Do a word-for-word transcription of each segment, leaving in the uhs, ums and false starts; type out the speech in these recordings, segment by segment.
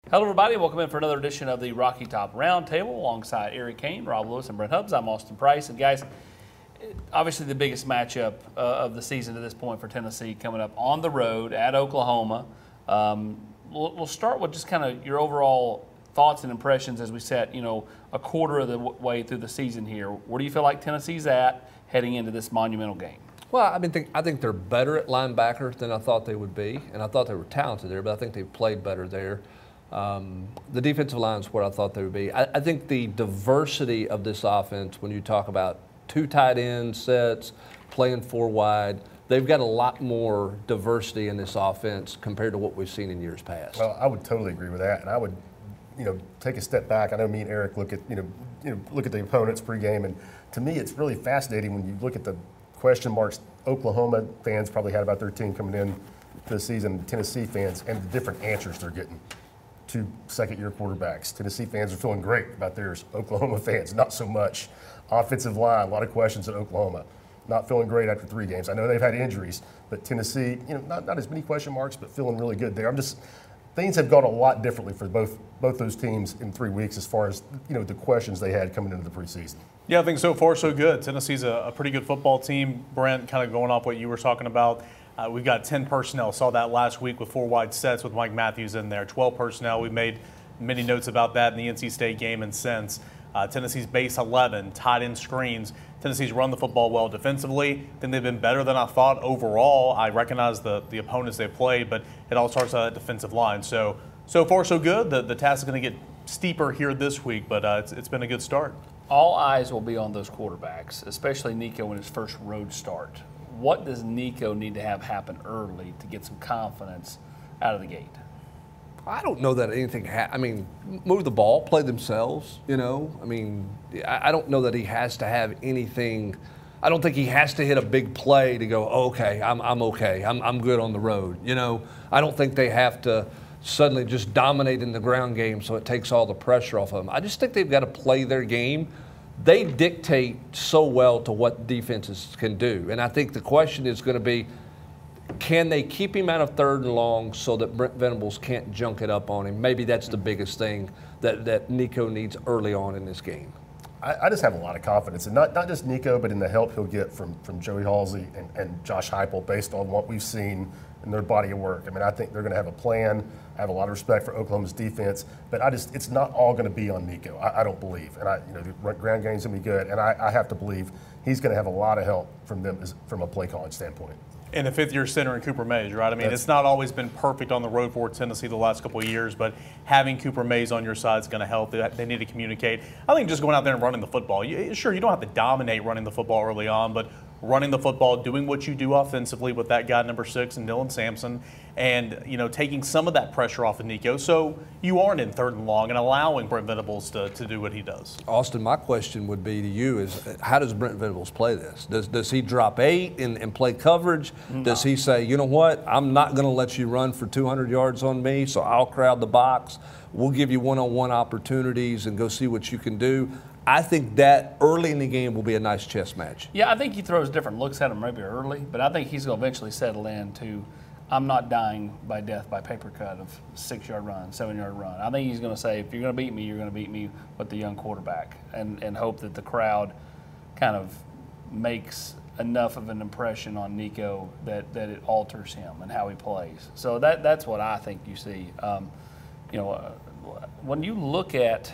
Hello, everybody. Welcome in for another edition of the Rocky Top Roundtable alongside Eric Kane, Rob Lewis, and Brent Hubbs. I'm Austin Price. And, guys, obviously the biggest matchup uh, of the season to this point for Tennessee coming up on the road at Oklahoma. Um, we'll, we'll start with just kind of your overall thoughts and impressions as we set, you know, a quarter of the w- way through the season here. Where do you feel like Tennessee's at heading into this monumental game? Well, I mean, think, I think they're better at linebacker than I thought they would be, and I thought they were talented there, but I think they played better there. Um, the defensive line is what I thought they would be. I, I think the diversity of this offense, when you talk about two tight end sets, playing four wide, they've got a lot more diversity in this offense compared to what we've seen in years past. Well, I would totally agree with that, and I would, you know, take a step back. I know me and Eric look at, you know, you know, look at the opponents pregame, and to me, it's really fascinating when you look at the question marks Oklahoma fans probably had about their team coming in this season, Tennessee fans, and the different answers they're getting. Two second-year quarterbacks. Tennessee fans are feeling great about theirs. Oklahoma fans, not so much. Offensive line, a lot of questions at Oklahoma. Not feeling great after three games. I know they've had injuries, but Tennessee, you know, not, not as many question marks, but feeling really good there. I'm just, things have gone a lot differently for both both those teams in three weeks as far as, you know, the questions they had coming into the preseason. Yeah, I think so far so good. Tennessee's a, a pretty good football team. Brent, kind of going off what you were talking about. Uh, we've got ten personnel. Saw that last week with four wide sets with Mike Matthews in there. twelve personnel. We made many notes about that in the N C State game and since. Uh, Tennessee's base eleven, tight end screens. Tennessee's run the football well defensively. I think they've been better than I thought overall. I recognize the, the opponents they've played, but it all starts on that defensive line. So, so far so good. The, the task is going to get steeper here this week, but uh, it's, it's been a good start. All eyes will be on those quarterbacks, especially Nico in his first road start. What does Nico need to have happen early to get some confidence out of the gate? I don't know that anything ha- I mean, move the ball, play themselves, you know. I mean, I, I don't know that he has to have anything. I don't think he has to hit a big play to go, oh, okay, I'm, I'm okay. I'm, I'm good on the road. You know, I don't think they have to suddenly just dominate in the ground game so it takes all the pressure off of them. I just think they've got to play their game. They dictate so well to what defenses can do. And I think the question is going to be, can they keep him out of third and long so that Brent Venables can't junk it up on him? Maybe that's the biggest thing that, that Nico needs early on in this game. I, I just have a lot of confidence, and not, not just Nico, but in the help he'll get from, from Joey Halsey and, and Josh Heupel based on what we've seen in their body of work. I mean, I think they're going to have a plan. I have a lot of respect for Oklahoma's defense, but I just it's not all going to be on Nico. I, I don't believe, and I you know the ground game's going to be good, and I, I have to believe he's going to have a lot of help from them as, from a play calling standpoint. And the fifth-year center in Cooper Mays, right? I mean, That's, it's not always been perfect on the road for Tennessee the last couple of years, but having Cooper Mays on your side is going to help. They, they need to communicate. I think just going out there and running the football. You, sure, you don't have to dominate running the football early on, but running the football, doing what you do offensively with that guy number six and Dylan Sampson, and you know taking some of that pressure off of Nico, so you aren't in third and long and allowing Brent Venables to, to do what he does. Austin, my question would be to you is, how does Brent Venables play this? Does does he drop eight and, and play coverage? No. Does he say, you know what, I'm not going to let you run for two hundred yards on me, so I'll crowd the box. We'll give you one-on-one opportunities and go see what you can do. I think that early in the game will be a nice chess match. Yeah, I think he throws different looks at him maybe early, but I think he's going to eventually settle in to, I'm not dying by death by paper cut of six-yard run, seven-yard run. I think he's going to say, if you're going to beat me, you're going to beat me with the young quarterback, and, and hope that the crowd kind of makes enough of an impression on Nico that, that it alters him and how he plays. So that that's what I think you see. Um, you know, uh, when you look at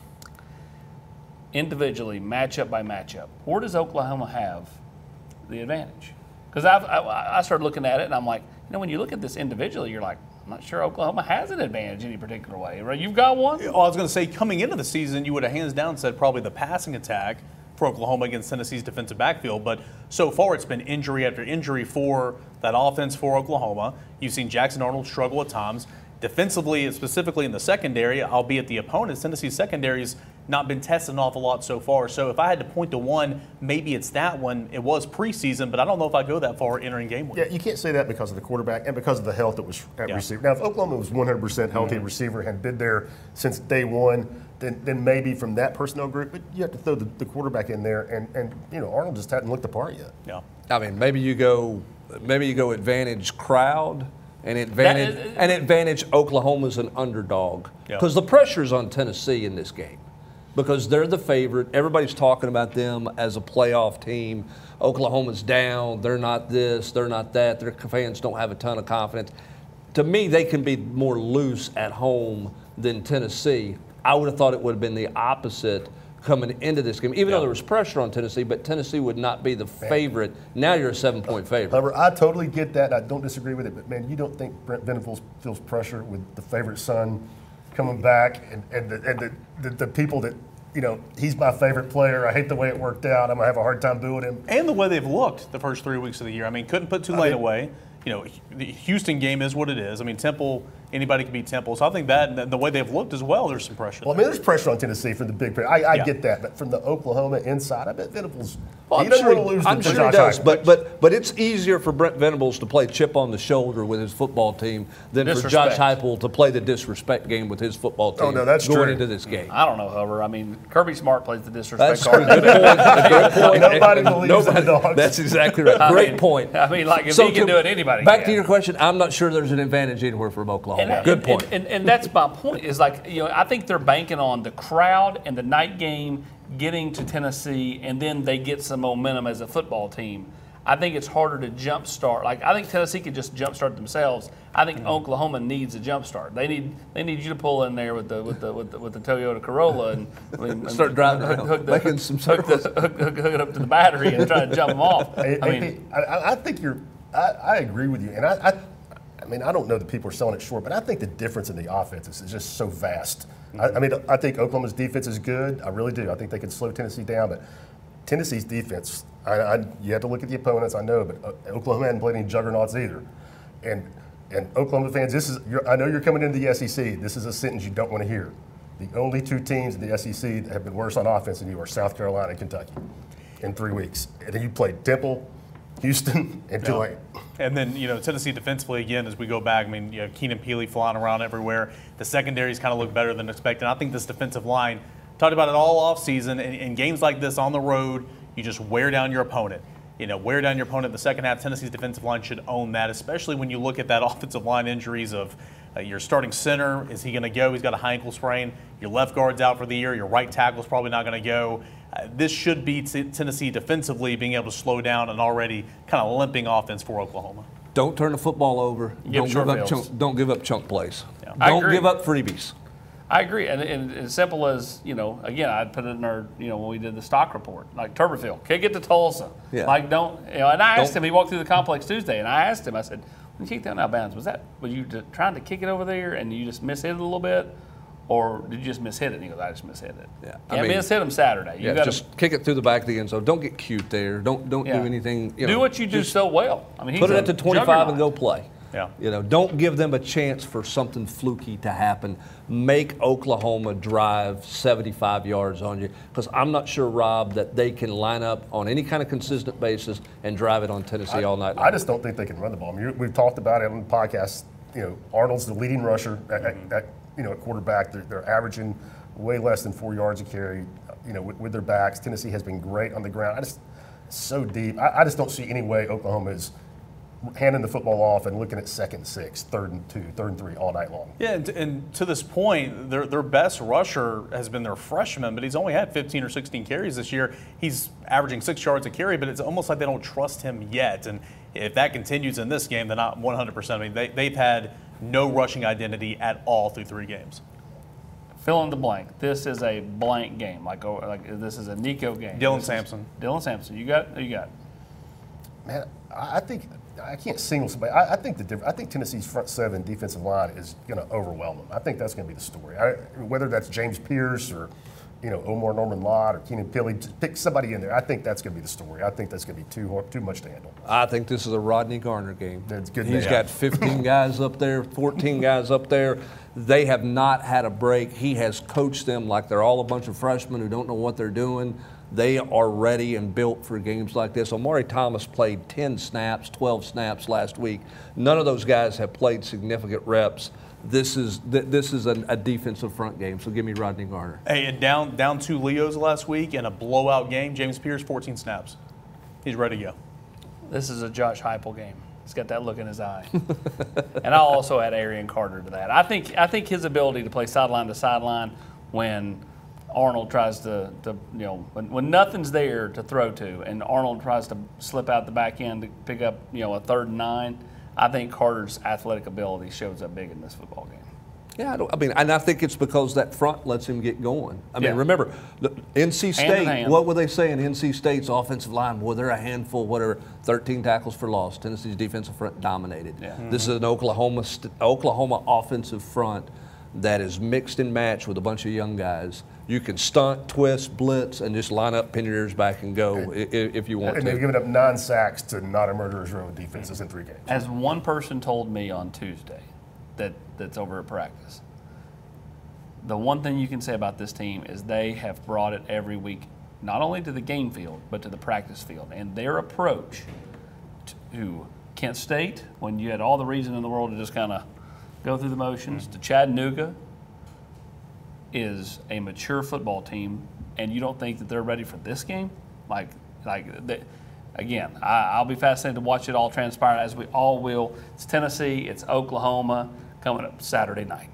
individually, matchup by matchup, where does Oklahoma have the advantage? Because I I started looking at it, and I'm like, you know, when you look at this individually, you're like, I'm not sure Oklahoma has an advantage in any particular way. Right? You've got one? Well, I was going to say, coming into the season, you would have hands down said probably the passing attack for Oklahoma against Tennessee's defensive backfield. But so far, it's been injury after injury for that offense for Oklahoma. You've seen Jackson Arnold struggle at times. Defensively, specifically in the secondary, albeit the opponents, Tennessee's secondary's not been tested an awful lot so far. So if I had to point to one, maybe it's that one. It was preseason, but I don't know if I go that far entering game week. Yeah, you can't say that because of the quarterback and because of the health that was at yeah. receiver. Now, if Oklahoma was one hundred percent healthy mm-hmm. receiver and had been there since day one, then, then maybe from that personnel group, but you have to throw the, the quarterback in there, and, and you know Arnold just hadn't looked the part yet. Yeah, I mean, maybe you go, maybe you go advantage crowd. and advantage That is- and advantage Oklahoma's an underdog Yeah. because the pressure's on Tennessee in this game because they're the favorite. Everybody's talking about them as a playoff team. Oklahoma's down. They're not this. They're not that. Their fans don't have a ton of confidence. To me, they can be more loose at home than Tennessee. I would have thought it would have been the opposite coming into this game, even Yeah. though there was pressure on Tennessee, but Tennessee would not be the favorite. Now you're a seven-point favorite. However, I totally get that. And I don't disagree with it. But, man, you don't think Brent Venables feels pressure with the favorite son coming back and, and, the, and the, the, the people that, you know, he's my favorite player. I hate the way it worked out. I'm going to have a hard time booing him. And the way they've looked the first three weeks of the year. I mean, couldn't put Tulane I mean- away. You know, the Houston game is what it is. I mean, Temple, anybody can beat Temple. So I think that and the way they've looked as well, there's some pressure. Well, I mean, there's pressure on Tennessee from the big player. I, I Yeah. get that. But from the Oklahoma inside, I bet Venables, Well, he I'm doesn't sure, want to lose I'm to sure Josh he does, Heupel. but, but, but it's easier for Brent Venables to play chip on the shoulder with his football team than for Josh Disrespect. Heupel to play the disrespect game with his football team Oh, no, that's going true. into this game. I don't know, however. I mean, Kirby Smart plays the disrespect That's card. true. Good point. Good point. Nobody believes in the dogs. That's exactly right. I Great mean- point. I mean, like, if he can to- do it, anybody Back can. to your question, I'm not sure there's an advantage anywhere from Oklahoma. And- Good and- point. And, and, and that's my point. Is like, you know, I think they're banking on the crowd and the night game getting to Tennessee, and then they get some momentum as a football team. I think it's harder to jumpstart. Like, I think Tennessee could just jumpstart themselves. I think Oklahoma needs a jumpstart. They need they need you to pull in there with the with the with the, with the Toyota Corolla and, I mean, Start driving hook, around, hook the, making some hook, the, hook, hook, hook it up to the battery and try to jump them off. Hey, I hey, mean, Pete, I, I think you're. I, I agree with you, and I, I, I mean, I don't know that people are selling it short, but I think the difference in the offenses is just so vast. I, I mean, I think Oklahoma's defense is good. I really do. I think they can slow Tennessee down, but Tennessee's defense. I, I you have to look at the opponents. I know, but uh, Oklahoma hadn't played any juggernauts either, and and Oklahoma fans, this is. You're, I know you're coming into the S E C. This is a sentence you don't want to hear. The only two teams in the S E C that have been worse on offense than you are South Carolina and Kentucky in three weeks, and then you played Temple, Houston, and Tulane. And then, you know, Tennessee defensively, again, as we go back, I mean, you know, Keenan Peely flying around everywhere. The secondaries kind of look better than expected. I think this defensive line, talked about it all offseason, in, in games like this on the road, you just wear down your opponent. You know, wear down your opponent in the second half. Tennessee's defensive line should own that, especially when you look at that offensive line injuries of uh, your starting center. Is he going to go? He's got a high ankle sprain. Your left guard's out for the year. Your right tackle's probably not going to go. Uh, this should be t- Tennessee defensively being able to slow down an already kind of limping offense for Oklahoma. Don't turn the football over. Give Don't short give, up fields. chunk, don't give up chunk plays. Yeah. I Don't agree. give up freebies. I agree, and, and as simple as, you know, again, I put it in our, you know, when we did the stock report, like Tuberville, kick it to Tulsa. Yeah. Like, don't, you know, and I asked Don't- him, he walked through the complex Tuesday, and I asked him, I said, when you kicked that out of bounds, was that, were you just trying to kick it over there and you just mishit it a little bit? Or did you just mishit it? And he goes, I just mishit it. Yeah, I Can't mean- mishit him Saturday. You Yeah, gotta just kick it through the back of the end zone. Don't get cute there. Don't don't yeah. do anything. You do know, what you do just so well. I mean, he's Put it a at the twenty-five and go juggernaut. play. Yeah. You know, don't give them a chance for something fluky to happen. Make Oklahoma drive seventy-five yards on you, because I'm not sure, Rob, that they can line up on any kind of consistent basis and drive it on Tennessee all night long. I just don't think they can run the ball. I mean, you- we've talked about it on the podcast. You know, Arnold's the leading rusher at, at, at you know, at quarterback. They're, they're averaging way less than four yards a carry. You know, with, with their backs, Tennessee has been great on the ground. I just it's so deep. I, I just don't see any way Oklahoma is handing the football off and looking at second and six, third and two, third and three all night long. Yeah, and, and to this point, their their best rusher has been their freshman, but he's only had fifteen or sixteen carries this year. He's averaging six yards a carry, but it's almost like they don't trust him yet. And if that continues in this game, then not one hundred percent. I mean, they, they've had no rushing identity at all through three games. Fill in the blank. This is a blank game. Like, oh, like this is a Nico game. Dylan This is- Sampson. Dylan Sampson. You got, who you got? Man, I I think I can't single somebody. I, I think the diff- I think Tennessee's front seven defensive line is going to overwhelm them. I think that's going to be the story. I, whether that's James Pierce or you know Omar Norman Lott or Keenan Pili, just pick somebody in there. I think that's going to be the story. I think that's going to be too hard, too much to handle. I think this is a Rodney Garner game. That's good. He's Yeah. got fifteen guys up there, fourteen guys up there. They have not had a break. He has coached them like they're all a bunch of freshmen who don't know what they're doing. They are ready and built for games like this. Omari Thomas played ten snaps, twelve snaps last week. None of those guys have played significant reps. This is th- this is a, a defensive front game, so give me Rodney Garner. Hey, and down down two Leos last week in a blowout game. James Pierce, fourteen snaps. He's ready to go. This is a Josh Heupel game. He's got that look in his eye. And I'll also add Arian Carter to that. I think I think his ability to play sideline to sideline when Arnold tries to, to you know, when, when nothing's there to throw to and Arnold tries to slip out the back end to pick up, you know, a third and nine, I think Carter's athletic ability shows up big in this football game. Yeah, I, don't, I mean, and I think it's because that front lets him get going. I mean, Yeah. remember, the N C Hand in State, hand. what were they saying? N C State's offensive line, boy, they're a handful, whatever, thirteen tackles for loss. Tennessee's defensive front dominated. Yeah. This is an Oklahoma st- Oklahoma offensive front that is mixed and matched with a bunch of young guys. You can stunt, twist, blitz, and just line up, pin your ears back, and go i- i- if you want And to. they've given up nine sacks to not a murderer's row of defenses in three games. As one person told me on Tuesday that, that's over at practice, the one thing you can say about this team is they have brought it every week, not only to the game field, but to the practice field. And their approach to Kent State, when you had all the reason in the world to just kind of go through the motions, to Chattanooga, is a mature football team, and you don't think that they're ready for this game? Like, like they, again, I, I'll be fascinated to watch it all transpire, as we all will. It's Tennessee, it's Oklahoma, coming up Saturday night.